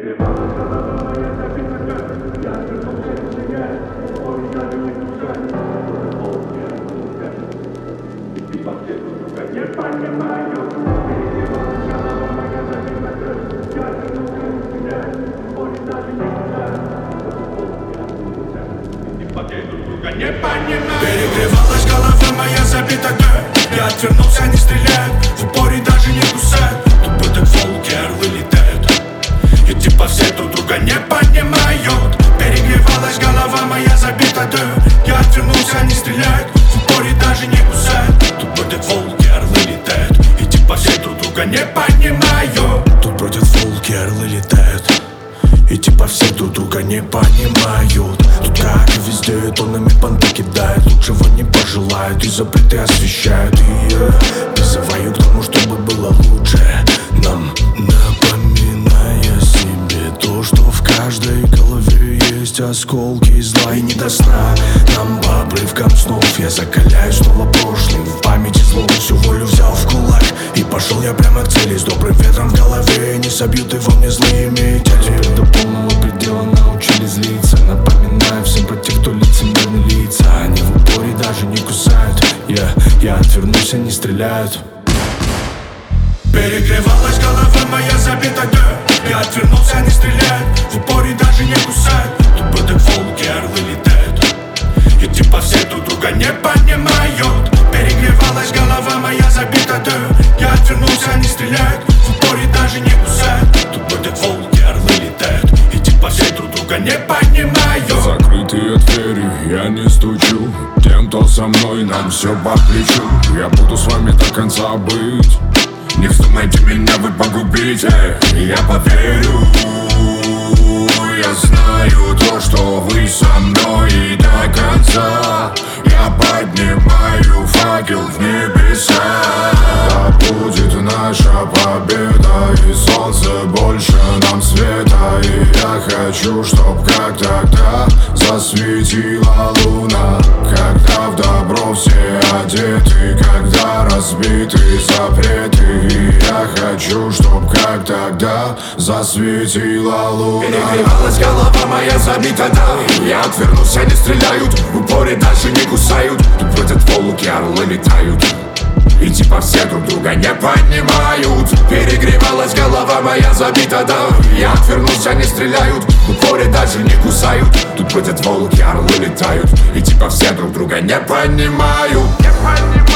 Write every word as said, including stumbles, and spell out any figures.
Перегревалась голова моя, забита дым. Я отвернулся, не стреляют, в упоре даже не кусают. Тупо так волки, орлы летают, и типа все друг друга не понимают. Перегревалась голова моя, забита дым. Я отвернулся, не стреляют, в упоре даже не кусают. Тупо так волки, орлы летают, и типа все друг друга не понимают. Тут бродят волки, орлы летают, и типа все друг друга не понимают. Тут как и везде тоннами понты кидают, лучшего не пожелают и запреты освещают. И я призываю к тому, чтобы было лучше нам, напоминая себе то, что в каждой голове есть осколки зла и не до сна. Нам по обрывкам снов я закаляю снова прошлым. В памяти злом всю волю взял в кулак, и пошел я прямо к цели с добрым ветром в голове. Не собьют его мне злые метели. До полного предела научили злиться. Напоминаю всем про тех, кто лицемерны лица. Они в упоре даже не кусают. Я, я отвернулся, не стреляют. Перегревалась голова моя, забита дым. Я отвернулся, не стреляют, в упоре даже не кусают. Тупо так волки, орлы летают, и типа все друг друга не понимают. Перегревалась голова моя, забита дым. Я отвернулся, не стреляют, в упоре даже не кусают. Тупо так волки, орлы летают, и типа все друг друга не понимают. Закрытые двери, я не стучу. Тем, кто со мной, нам все по плечу. Я буду с вами до конца быть. Не вздумайте меня вы погубите, я поверю. Я знаю то, что вы со мной и до конца. Я поднимаю факел в небеса. Да будет наша победа, и солнце больше нам света. И я хочу, чтоб как тогда засветила луна. Когда в добро все одеты, когда разбиты запреты. И я хочу, чтоб как тогда засветила луна. Перегревалась голова моя, забита да. Я отвернулся, не стреляют, в упоре даже не кусают. Тут бродят волки, орлы летают, и типа все друг друга не понимают. Перегревалась голова моя, забита да. Я отвернулся, не стреляют, в упоре даже не кусают. Тут бродят волки, орлы летают, и типа все друг друга не понимают. Не понимают.